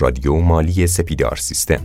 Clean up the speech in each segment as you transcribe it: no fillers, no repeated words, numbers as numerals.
رادیو مالی سپیدار سیستم.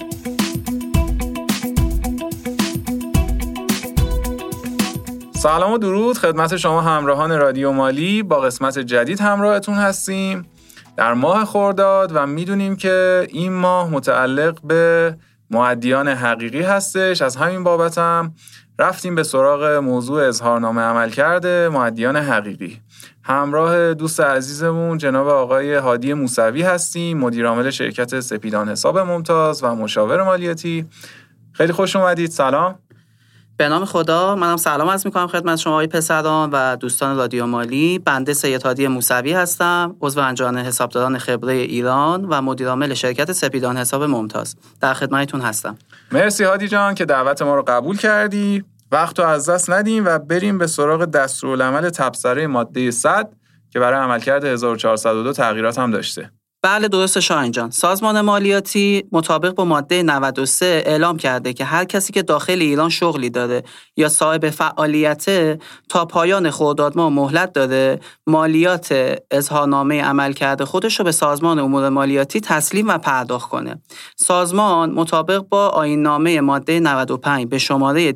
سلام و درود خدمت شما همراهان رادیو مالی. با قسمت جدید همراهتون هستیم در ماه خرداد و میدونیم که این ماه متعلق به مؤدیان حقیقی هستش. از همین بابت هم رفتیم به سراغ موضوع اظهارنامه عملکرد مؤدیان حقیقی. همراه دوست عزیزمون جناب آقای هادی موسوی هستیم، مدیر عامل شرکت سپیدان حساب ممتاز و مشاور مالیاتی. خیلی خوش اومدید. سلام. به نام خدا، منم سلام عرض می‌کنم خدمت شما آقای پسران و دوستان رادیو مالی. بنده سید هادی موسوی هستم، عضو انجمن حسابداران خبره ایران و مدیر عامل شرکت سپیدان حساب ممتاز. در خدمتتون هستم. مرسی هادی جان که دعوت ما رو قبول کردی. وقت رو از دست ندیم و بریم به سراغ دستورالعمل تبصره ماده 100 که برای عملکرد 1402 تغییرات هم داشته. بله درسته شاهین جان. سازمان مالیاتی مطابق با ماده 93 اعلام کرده که هر کسی که داخل ایران شغلی داره یا صاحب فعالیته تا پایان خرداد ماه مهلت داره مالیات اظهارنامه عملکرد خودش رو به سازمان امور مالیاتی تسلیم و پرداخت کنه. سازمان مطابق با آیین‌نامه ماده 95 به شماره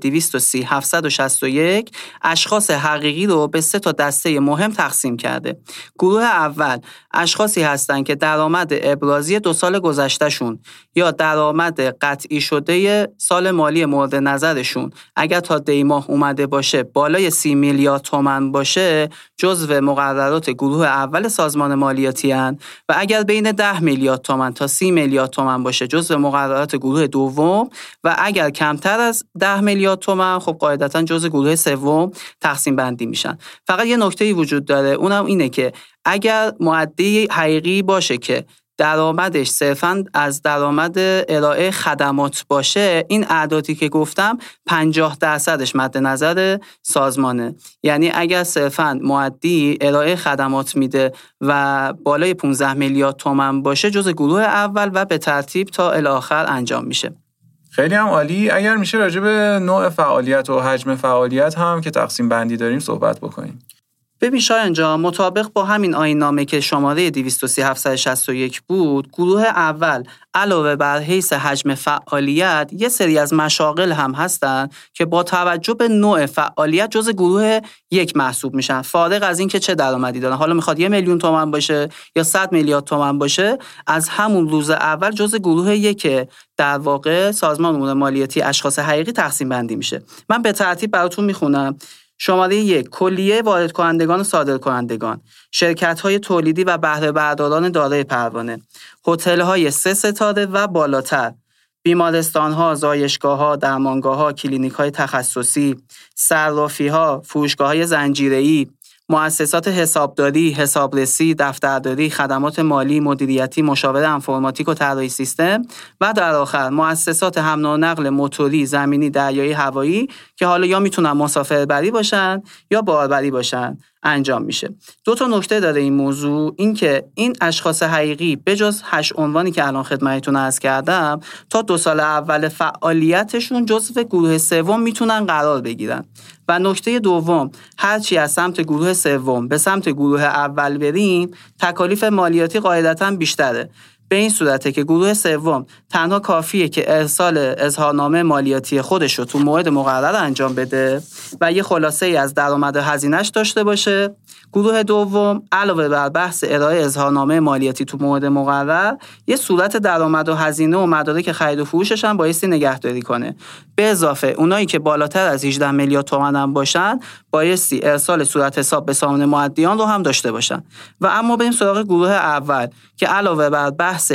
230761 اشخاص حقیقی رو به 3 دسته مهم تقسیم کرده. گروه اول اشخاصی هستند که درآمد ابرازی 2 سال گذشتهشون یا درآمد قطعی شده سال مالی مورد نظرشون اگر تا دی ماه اومده باشه بالای 30 میلیارد تومان باشه جزو مقررات گروه اول سازمان مالیاتی هستند و اگر بین 10 میلیارد تومان تا 30 میلیارد تومان باشه جزو مقررات گروه دوم و اگر کمتر از 10 میلیارد تومان خب قاعدتاً جزو گروه سوم تقسیم بندی میشن. فقط یه نکته‌ای وجود داره، اونم اینه که اگر مؤدی حقیقی باشه که درآمدش صرفاً از درآمد ارائه خدمات باشه، این اعدادی که گفتم 50% مد نظر سازمانه. یعنی اگر صرفاً مؤدی ارائه خدمات میده و بالای 15 میلیارد تومان باشه جز گروه اول و به ترتیب تا الی آخر انجام میشه. خیلی هم عالی. اگر میشه راجع به نوع فعالیت و حجم فعالیت هم که تقسیم بندی داریم صحبت بکنیم. ببین شاهین جان، مطابق با همین آیین‌نامه که شماره 230761 بود، گروه اول علاوه بر حیث حجم فعالیت یه سری از مشاغل هم هستن که با توجه به نوع فعالیت جز گروه یک محسوب میشن، فارغ از این که چه درآمدی دارن. حالا میخواد 1 میلیون تومان باشه یا 100 میلیارد تومان باشه، از همون روز اول جز گروه یک در واقع سازمان امور مالیاتی اشخاص حقیقی تقسیم بندی میشه. من به ترتیب براتون میخونم. شماره 1 کلیه وارد کنندگان و صادر کنندگان، شرکت‌های تولیدی و بهره برداران دارای پروانه، هتل‌های 3 ستاره و بالاتر، بیمارستان‌ها، زایشگاه‌ها، درمانگاه‌ها، کلینیک‌های تخصصی، صرافی‌ها، فروشگاه‌های زنجیره‌ای، مؤسسات حسابداری، حسابرسی، دفترداری، خدمات مالی، مدیریتی، مشاور انفرماتیک و طراحی سیستم و در آخر مؤسسات حمل و نقل موتوری، زمینی، دریایی، هوایی که حالا یا میتونن مسافربری باشن یا باربری باشن انجام میشه. 2 نکته داره این موضوع، این که این اشخاص حقیقی بجز 8 عنوانی که الان خدمتتون عرض کردم تا 2 سال اول فعالیتشون جزو گروه سوم میتونن قرار بگیرن. و نکته دوم، هرچی از سمت گروه سوم به سمت گروه اول بریم تکالیف مالیاتی قاعدتاً بیشتره. به این صورته که گروه سوم تنها کافیه که ارسال اظهارنامه مالیاتی خودش رو تو موعد مقرر انجام بده و یه خلاصه ای از درآمد و هزینه‌اش داشته باشه. گروه دوم علاوه بر بحث ارائه اظهارنامه مالیاتی تو موعد مقرر، یه صورت درآمد و هزینه و مدارک خرید و فروشش هم بایستی نگهداری کنه. به اضافه اونایی که بالاتر از 18 میلیارد تومان هم باشن بایستی ارسال صورت حساب به سامان مؤدیان رو هم داشته باشن. و اما بریم سراغ گروه اول که علاوه بر بحث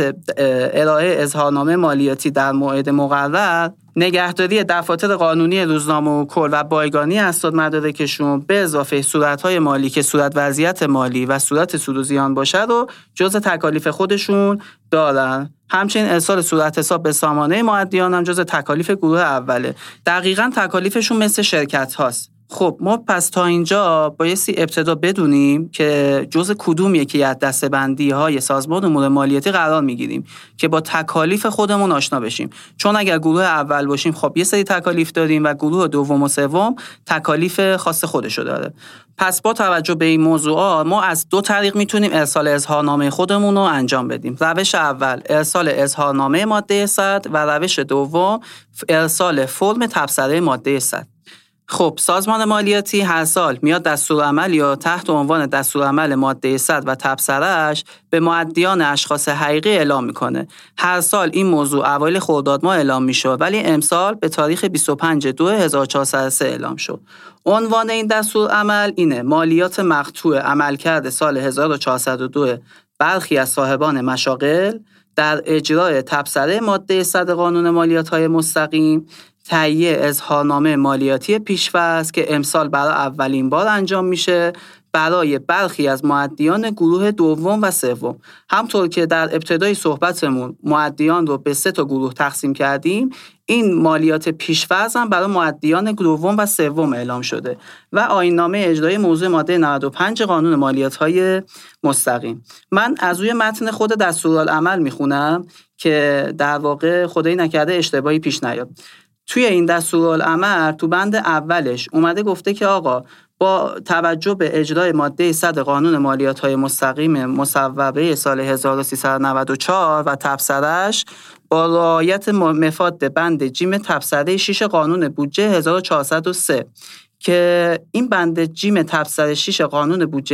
ارائه اظهارنامه مالیاتی در موعد مقرر، نگهداری دفاتر قانونی روزنامه و کل و بایگانی اسناد مدارکشون به اضافه صورت‌های مالی که صورت وضعیت مالی و صورت سود و زیان باشه رو جزء تکالیف خودشون دارن. همچنین ارسال صورت حساب به سامانه مؤدیان هم جزء تکالیف گروه اوله. دقیقاً تکالیفشون مثل شرکت هاست. خب ما پس تا اینجا بایستی ابتدا بدونیم که جزء کدوم یکی از دسته‌بندی‌های سازمان امور مالیاتی قرار میگیریم که با تکالیف خودمون آشنا بشیم. چون اگر گروه اول باشیم خب یه سری تکالیف داریم و گروه دوم و سوم تکالیف خاص خودشو داره. پس با توجه به این موضوعات ما از دو طریق میتونیم ارسال اظهارنامه خودمون رو انجام بدیم. روش اول ارسال اظهارنامه ماده 100 و روش دوم ارسال فرم تبصره ماده 100. خب سازمان مالیاتی هر سال میاد دستورالعمل یا تحت عنوان دستورالعمل ماده 100 و تبصره‌اش به مؤدیان اشخاص حقیقی اعلام میکنه. هر سال این موضوع اوایل خرداد ماه اعلام میشه ولی امسال به تاریخ 25/2/1403 اعلام شد. عنوان این دستورالعمل اینه: مالیات مقطوع عملکرد سال 1402 برخی از صاحبان مشاغل در اجرای تبصره ماده 100 قانون مالیات‌های مستقیم، تهیه اظهارنامه مالیاتی پیش‌فرض که امسال برای اولین بار انجام میشه برای برخی از مؤدیان گروه دوم و سوم. همطور که در ابتدای صحبتمون مؤدیان رو به 3 گروه تقسیم کردیم، این مالیات پیش‌فرض هم برای مؤدیان دوم و سوم اعلام شده و آیین‌نامه اجرایی موضوع ماده 95 قانون مالیات‌های مستقیم. من از روی متن خود دستورالعمل میخونم که در واقع خدایی نکرده اشتباهی پیش نیاد. توی این دستورالعمل تو بند اولش اومده گفته که آقا با توجه به اجرای ماده 100 قانون مالیات‌های مستقیم مصوبه سال 1394 و تبصره‌اش با رعایت مفاد بند جیم تبصره 6 قانون بودجه 1403 که این بند جیم تبصره 6 قانون بودجه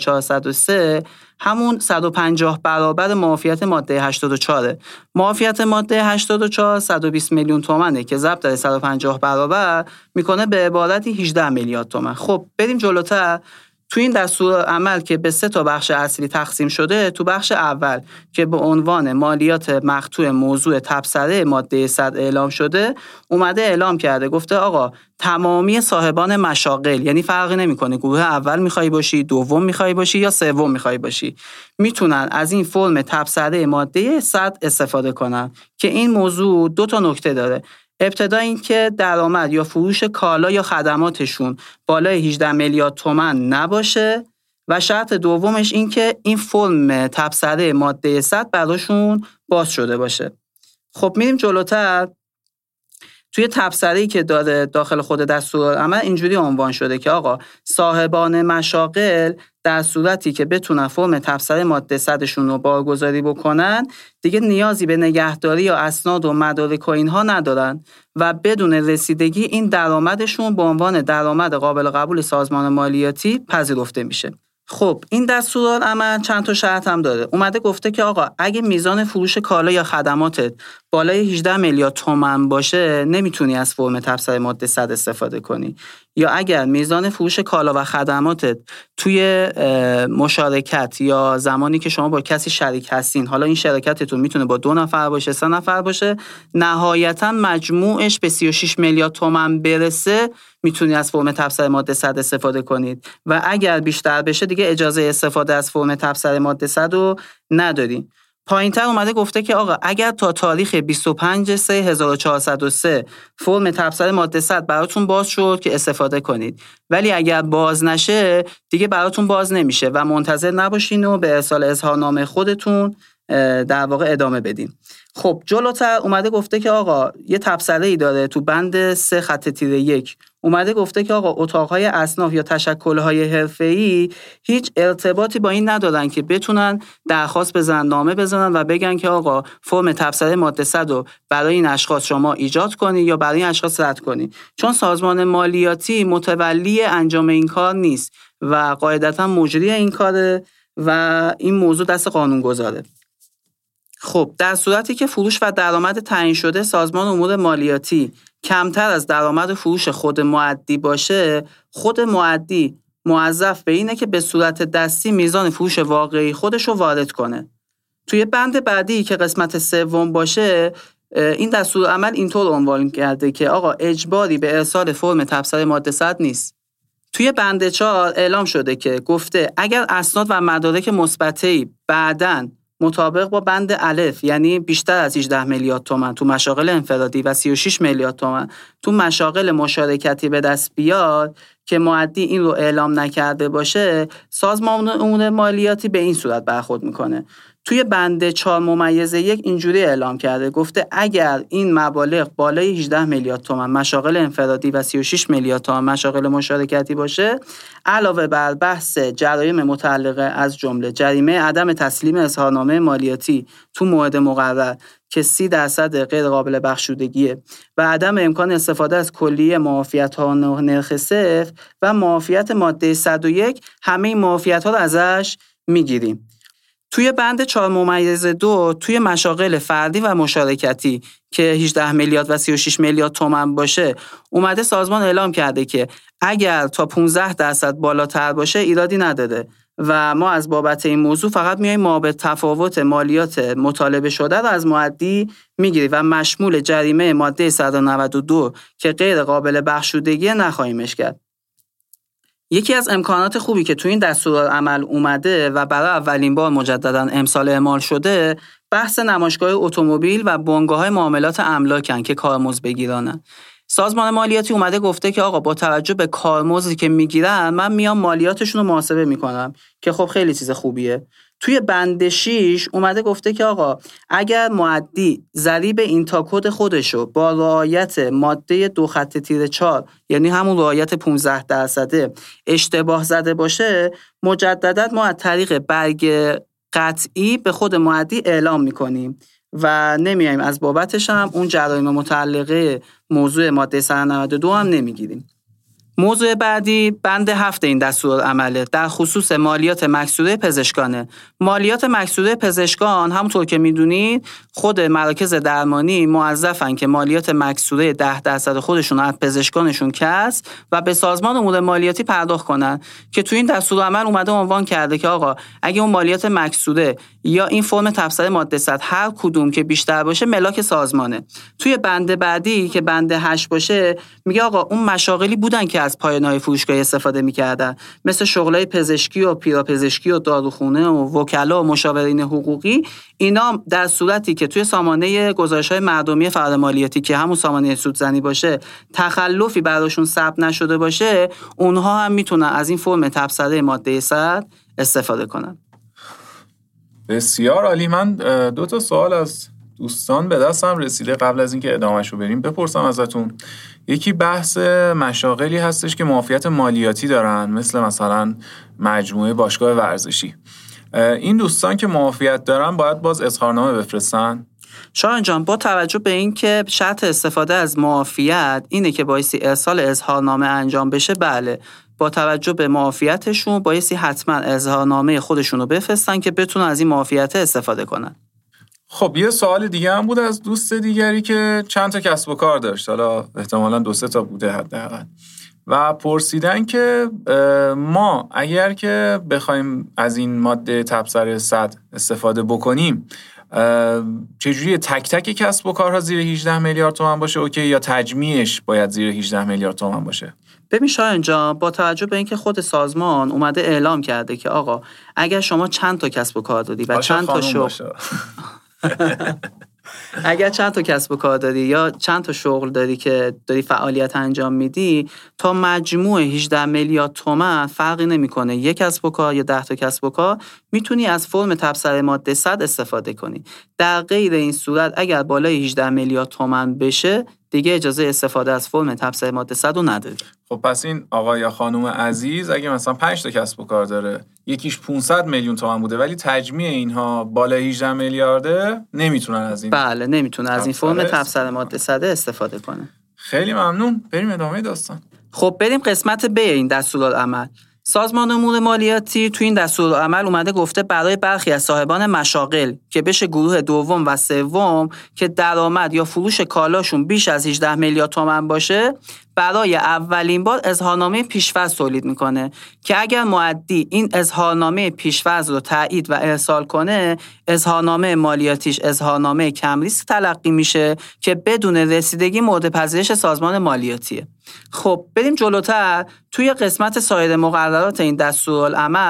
1403 همون 150 برابر معافیت ماده 84. معافیت ماده 84 120 میلیون تومنه که ضرب در 150 برابر میکنه به عبارتی 18 میلیارد تومن. خب بریم جلوتر. تو این دستورالعمل که به 3 بخش اصلی تقسیم شده، تو بخش اول که به عنوان مالیات مقطوع موضوع تبصره ماده 100 اعلام شده، اومده اعلام کرده گفته آقا تمامی صاحبان مشاغل، یعنی فرقی نمیکنه گروه اول میخوای باشی، دوم میخوای باشی یا سوم میخوای باشی، میتونن از این فرم تبصره ماده 100 استفاده کنن که این موضوع 2 نکته داره. ابتدا این که درآمد یا فروش کالا یا خدماتشون بالای 18 میلیارد تومان نباشه و شرط دومش این که این فرم تبصره ماده 100 براشون باز شده باشه. خب میریم جلوتر. توی تبصره‌ای که داره داخل خود دستورالعمل اینجوری عنوان شده که آقا صاحبان مشاغل در صورتی که بتونن فرم تبصره ماده 100شون رو بارگذاری بکنن دیگه نیازی به نگهداری یا اسناد و مدارک و اینها ندارن و بدون رسیدگی این درآمدشون به عنوان درآمد قابل قبول سازمان مالیاتی پذیرفته میشه. خب این دستورالعمل چند تا شرط هم داره. اومده گفته که آقا اگه میزان فروش کالا یا خدماتت بالای 18 میلیارد تومان باشه نمیتونی از فرم تبصره ماده 100 استفاده کنی، یا اگر میزان فروش کالا و خدماتت توی مشارکت یا زمانی که شما با کسی شریک هستین، حالا این شرکتتون میتونه با 2 نفر باشه، 3 نفر باشه، نهایتا مجموعش به 36 میلیارد تومان برسه، میتونی از فرم تبصره ماده 100 استفاده کنید و اگر بیشتر بشه دیگه اجازه استفاده از فرم تبصره ماده 100 رو نداری. پایین‌تر اومده گفته که آقا اگر تا تاریخ 25/3/1403 فرم تبصره ماده 100 براتون باز شد که استفاده کنید، ولی اگر باز نشه دیگه براتون باز نمیشه و منتظر نباشین و به ارسال اظهارنامه خودتون در واقع ادامه بدین. خب جلوتر اومده گفته که آقا یه تبصره‌ای داره تو بند 3-1 اومده گفته که آقا اتاقهای اصناف یا تشکل‌های حرفه‌ای هیچ ارتباطی با این ندارن که بتونن درخواست بزنن، نامه بزنن و بگن که آقا فرم تبصره ماده 100 رو برای این اشخاص شما ایجاد کنی یا برای این اشخاص رد کنی، چون سازمان مالیاتی متولی انجام این کار نیست و قاعدتاً مجری این کاره و این موضوع دست قانونگذاره. خب در صورتی که فروش و درآمد تعیین شده سازمان امور مالیاتی کمتر از درآمد فروش خود مؤدی باشه، خود مؤدی موظف به اینه که به صورت دستی میزان فروش واقعی خودش رو وارد کنه. توی بند بعدی که قسمت 3 باشه، این دستورالعمل اینطور عنوان کرده که آقا اجباری به ارسال فرم تبصره ماده 100 نیست. توی بند 4 اعلام شده که گفته اگر اسناد و مدارک مثبته‌ای بعداً مطابق با بند الف، یعنی بیشتر از 18 میلیارد تومان تو مشاغل انفرادی و 36 میلیارد تومان تو مشاغل مشارکتی به دست بیاد، که مؤدی این رو اعلام نکرده باشه، سازمان امور مالیاتی به این صورت برخورد میکنه. توی بند 4/1 اینجوری اعلام کرده، گفته اگر این مبالغ بالای 18 میلیارد تومان مشاغل انفرادی و 36 میلیارد تومان مشاغل مشارکتی باشه، علاوه بر بحث جرایم متعلقه از جمله جریمه عدم تسلیم اظهارنامه مالیاتی تو موعد مقرر که 30% غیر قابل بخشودگیه و عدم امکان استفاده از کلیه معافیت‌ها نرخ صفر و معافیت ماده 101، همه این معافیت‌ها رو ازش میگیریم. توی بند 4/2 توی مشاغل فردی و مشارکتی که 18 میلیارد و 36 میلیارد تومان باشه، اومده سازمان اعلام کرده که اگر تا 15% بالاتر باشه ایرادی نداره و ما از بابت این موضوع فقط میایم مابعد تفاوت مالیات مطالبه شده رو از مؤدی میگیریم و مشمول جریمه ماده 192 که غیر قابل بخشودگی نخواهیمش کرد. یکی از امکانات خوبی که تو این دستورالعمل اومده و برای اولین بار مجددا امسال اعمال شده، بحث نمایشگاه اتومبیل و بنگاه‌های معاملات املاکن که کارمزد بگیرانن. سازمان مالیاتی اومده گفته که آقا با توجه به کارمزدی که میگیرن من میام مالیاتشون رو محاسبه میکنم که خب خیلی چیز خوبیه. توی بند 6 اومده گفته که آقا اگر مؤدی ضریب اینتاکد خودشو با رعایت ماده 2-4 یعنی همون رعایت 15% اشتباه زده باشه، مجددا ما از طریق برگ قطعی به خود مؤدی اعلام میکنیم و نمیایم از بابتش هم اون جرایم متعلقه موضوع ماده 192 هم نمیگیریم. موضوع بعدی بند 7 این دستورالعمله در خصوص مالیات مکسوره پزشکانه. مالیات مکسوره پزشکان همونطور که میدونید خود مراکز درمانی موظفن که مالیات مکسوره 10% خودشون از پزشکانشون کسب و به سازمان امور مالیاتی پرداخت کنن که تو این دستورالعمل اومده عنوان کرده که آقا اگه اون مالیات مکسوره یا این فرم تبصره ماده 100 هر کدوم که بیشتر باشه ملاک سازمانه. توی بند بعدی که بند 8 باشه میگه آقا اون مشاغلی بودن که از پایانه‌های فروشگاه استفاده می‌کردن، مثل شغلای پزشکی و پیراپزشکی و داروخونه و وکلا و مشاورین حقوقی، اینا در صورتی که توی سامانه گزارش‌های مردمی فرد مالیاتی که همون سامانه سودزنی باشه تخلفی براشون ثبت نشده باشه، اونها هم میتونن از این فرم تبصره ماده 100 استفاده کنن. بسیار عالی. من 2 سوال از دوستان به دستم رسیده قبل از اینکه ادامه‌شو بریم بپرسم ازتون. یکی بحث مشاغلی هستش که معافیت مالیاتی دارن، مثلا مجموعه باشگاه ورزشی. این دوستان که معافیت دارن باید باز اظهارنامه بفرستن؟ شاهین جان، با توجه به این که شرط استفاده از معافیت اینه که بایستی ارسال اظهارنامه انجام بشه، بله، با توجه به معافیتشون بایستی حتما اظهارنامه خودشون رو بفرستن که بتونن از این معافیت استفاده کنن. خب یه سوال دیگه هم بود از دوست دیگری که چند تا کسب و کار داشت، حالا احتمالاً 2-3 تا بوده حداقل، و پرسیدن که ما اگر که بخوایم از این ماده تبصره 100 استفاده بکنیم چجوری تک تک کسب و کارها زیر 18 میلیارد تومان باشه اوکی، یا تجمیعش باید زیر 18 میلیارد تومان باشه؟ ببین شاهین جان، با توجه به اینکه خود سازمان اومده اعلام کرده که آقا اگر شما چند تا کسب و کار داری و چند تا شغل اگر چند تا کسب و کار داری یا چند تا شغل داری که داری فعالیت انجام میدی، تا مجموع 18 میلیارد تومان فرقی نمیکنه، یک کسب و کار یا 10 تا کسب و کار میتونی از فرم تبصره ماده 100 استفاده کنی. در غیر این صورت اگر بالای 18 میلیارد تومان بشه دیگه اجازه استفاده از فرم تبصره ماده 100 رو نداری. خب پس این آقا یا خانم عزیز اگه مثلا 5 تا کسب و کار داره، یکیش 500 میلیون تومان بوده ولی تجمیع اینها بالای 18 میلیارده، نمیتونن از این بله نمیتونه از این فرم تبصره ماده 100 استفاده کنه. خیلی ممنون. بریم ادامه داستان. خب بریم قسمت ب این دستورالعمل. سازمان امور مالیاتی تو این دستورالعمل اومده گفته برای برخی از صاحبان مشاغل که بشه گروه دوم و سوم که درآمد یا فروش کالاشون بیش از 18 میلیارد تومان باشه، برای اولین بار اظهارنامه پیش‌فرض تولید میکنه که اگر مؤدی این اظهارنامه پیش‌فرض رو تایید و ارسال کنه، اظهارنامه مالیاتیش اظهارنامه کم ریسک تلقی میشه که بدون رسیدگی مورد پذیرش سازمان مالیاتیه. خب بریم جلوتر. توی قسمت سایر مقررات این دستورالعمل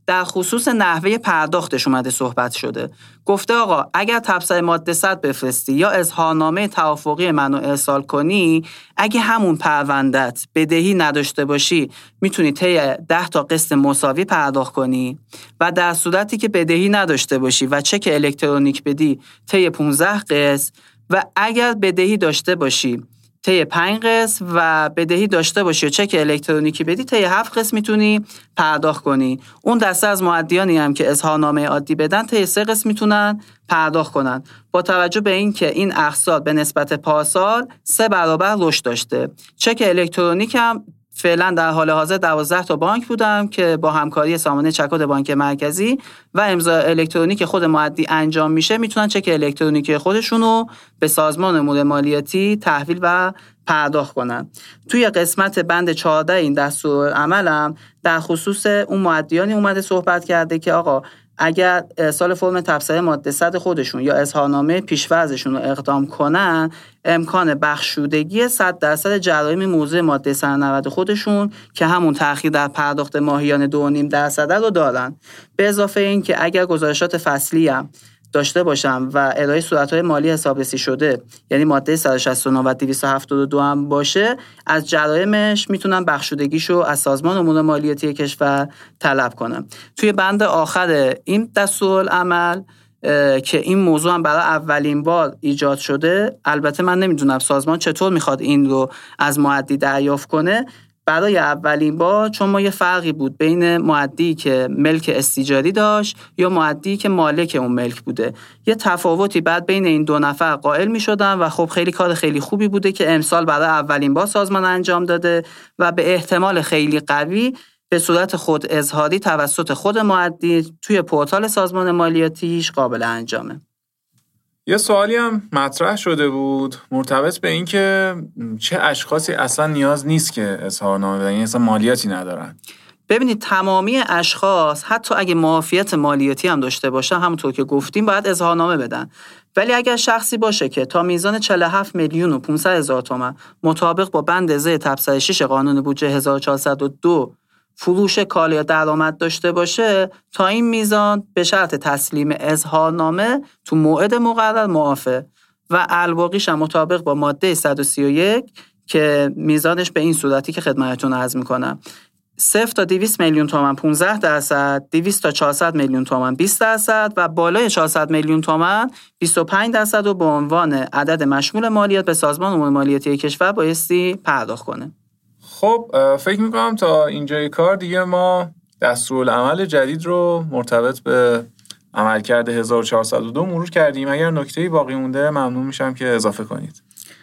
در خصوص نحوه پرداختش اومده صحبت شده. گفته آقا اگر تبصره ماده 100 بفرستی یا اظهارنامه توافقی منو ارسال کنی، اگه همون پروندت بدهی نداشته باشی میتونی طی 10 تا قسط مساوی پرداخت کنی و در صورتی که بدهی نداشته باشی و چک الکترونیک بدی طی 15 قسط و اگر بدهی داشته باشی طی 5 قسط و بدهی داشته باشی و چک الکترونیکی بدی طی 7 قسط میتونی پرداخت کنی. اون دسته از مؤدیانی هم که اظهارنامه عادی بدن طی 3 قسط میتونن پرداخت کنن. با توجه به اینکه این اقساط به نسبت پارسال 3 برابر رشد داشته. چک الکترونیک هم فعلا در حال حاضر 12 تا بانک بودم که با همکاری سامانه چک‌کد بانک مرکزی و امضا الکترونیک خود مؤدی انجام میشه، میتونن چک الکترونیکی خودشونو به سازمان امور مالیاتی تحویل و پرداخت کنن. توی قسمت بند 14 این دستورالعملم در خصوص اون مؤدیانی اومده صحبت کرده که آقا اگر ارسال فرم تبصره ماده 100 خودشون یا اظهارنامه پیش‌فرضشون رو اقدام کنن، امکان بخشودگی 100% جرایم موضوع ماده 190 خودشون که همون تأخیر در پرداخت ماهیانه 2.5% رو دارن. به اضافه این که اگر گزارشات فصلی هم داشته باشم و ارائه صورت‌های مالی حسابرسی شده، یعنی ماده 169 و 272 هم باشه، از جرایمش میتونن بخشودگیشو از سازمان امور مالیاتی کشور طلب کنم. توی بند آخر این دستورالعمل که این موضوع هم برای اولین بار ایجاد شده، البته من نمیدونم سازمان چطور میخواد این رو از مؤدی دریافت کنه. برای اولین بار، چون ما یه فرقی بود بین مؤدی که ملک استیجاری داشت یا مؤدی که مالک اون ملک بوده، یه تفاوتی بعد بین این دو نفر قائل می شدن و خب خیلی کار خیلی خوبی بوده که امسال برای اولین بار سازمان انجام داده و به احتمال خیلی قوی به صورت خود اظهاری توسط خود مؤدی توی پورتال سازمان مالیاتیش قابل انجامه. یه سوالی هم مطرح شده بود مرتبط به این که چه اشخاصی اصلا نیاز نیست که اظهارنامه بدن، یعنی اصلا مالیاتی ندارن. ببینید تمامی اشخاص حتی اگه معافیت مالیاتی هم داشته باشن، همونطور که گفتیم باید اظهارنامه بدن. ولی اگر شخصی باشه که تا میزان 47,500,000 تومان مطابق با بند ز تبصره 6 قانون بودجه 1402 فروش کالا یا درآمد داشته باشه، تا این میزان به شرط تسلیم اظهارنامه تو موعد مقرر معافه و الباقیش هم مطابق با ماده 131 که میزانش به این صورتی که خدمتتون عرض میکنم: 0 تا 200 میلیون تومان 15%، 200 تا 400 میلیون تومان 20% و بالای 400 میلیون تومان 25% رو به عنوان عدد مشمول مالیات به سازمان امور مالیاتی کشور بایستی پرداخت کنه. خب فکر میکنم تا اینجای کار دیگه ما دستورالعمل جدید رو مرتبط به عملکرد 1402 مرور کردیم. اگر نکته‌ای باقی مونده ممنون میشم که اضافه کنید.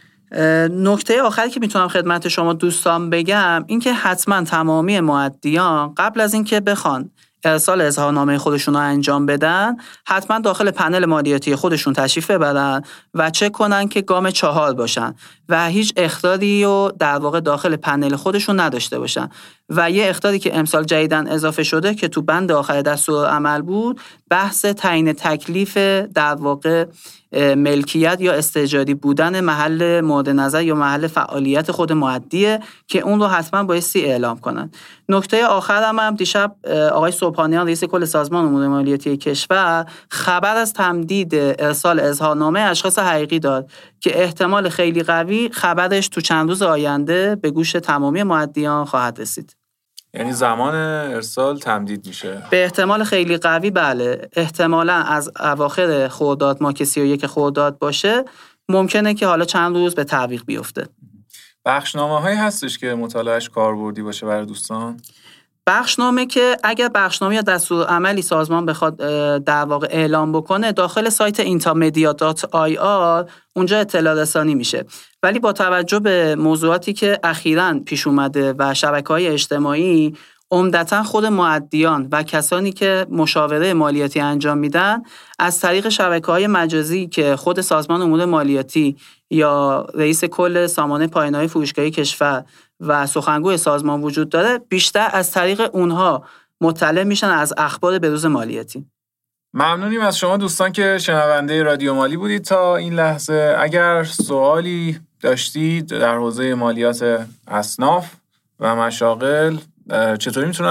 نکته آخری که میتونم خدمت شما دوستان بگم این که حتما تمامی مؤدیان قبل از اینکه بخوان ارسال اظهارنامه خودشون رو انجام بدن، حتما داخل پنل مالیاتی خودشون تشریف ببرن و چک کنن که گام 4 باشن و هیچ اخطاری رو در واقع داخل پنل خودشون نداشته باشن. و یه اخطاری که امسال جدیداً اضافه شده که تو بند آخر دستورالعمل بود، بحث تعیین تکلیف در واقع ملکیت یا استئجاری بودن محل مورد نظر یا محل فعالیت خود مؤدیه که اون رو حتما بایستی اعلام کنن. نکته آخرم هم دیشب آقای صبحانیان رئیس کل سازمان امور مالیاتی کشور خبر از تمدید ارسال اظهارنامه اشخاص حقیقی داد که احتمال خیلی قوی خبرش تو چند روز آینده به گوش تمامی مؤدیان خواهد رسید. یعنی زمان ارسال تمدید میشه؟ به احتمال خیلی قوی بله. احتمالاً از اواخر خرداد ماه که 31 خرداد باشه، ممکنه که حالا چند روز به تعویق بیفته. بخشنامه‌هایی هستش که مطالعهش کاربردی باشه برای دوستان؟ بخشنامه که اگر بخشنامه یا دستورالعملی سازمان بخواد در واقع اعلام بکنه، داخل سایت intamedia.ir اونجا اطلاع رسانی میشه. ولی با توجه به موضوعاتی که اخیراً پیش اومده و شبکه‌های اجتماعی، عمدتاً خود مؤدیان و کسانی که مشاوره مالیاتی انجام میدن از طریق شبکه‌های مجازی که خود سازمان امور مالیاتی یا رئیس کل سامانه پایانه‌های فروشگاهی کشور و سخنگوی سازمان وجود داره، بیشتر از طریق اونها مطلع میشن از اخبار بروز مالیاتی. ممنونیم از شما دوستان که شنونده رادیو مالی بودید تا این لحظه. اگر سوالی داشتید در حوزه مالیات اصناف و مشاغل، چطوری میتونن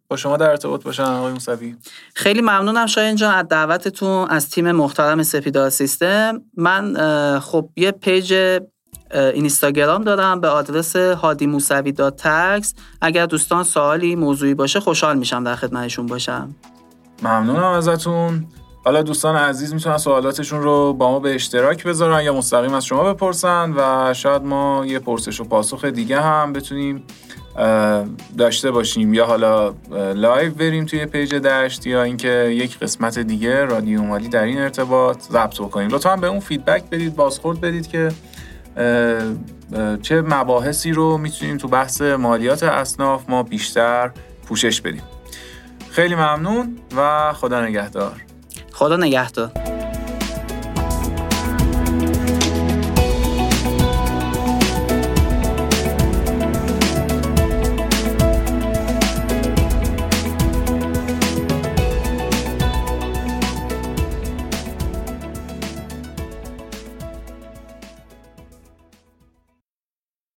با شما در ارتباط باشن آقای موسوی؟ خیلی ممنونم شاهین جان از دعوتتون از تیم محترم سپیدار سیستم. من خب یه پیج اینستاگرام دارم به آدرس hadimusavi.tax. اگر دوستان سوالی موضوعی باشه خوشحال میشم در خدمتشون باشم. ممنونم ازتون. حالا دوستان عزیز میتونن سوالاتشون رو با ما به اشتراک بذارن یا مستقیم از شما بپرسن و شاید ما یه پرسش و پاسخ دیگه هم بتونیم داشته باشیم، یا حالا لایو بریم توی پیج دشت یا اینکه یک قسمت دیگه رادیو مالی در این ارتباط ضبط بکنیم. لطفاً به اون فیدبک بدید، بازخورد بدید که چه مباحثی رو میتونیم تو بحث مالیات اصناف ما بیشتر پوشش بدیم. خیلی ممنون و خدا نگهدار. خدا نگهدار.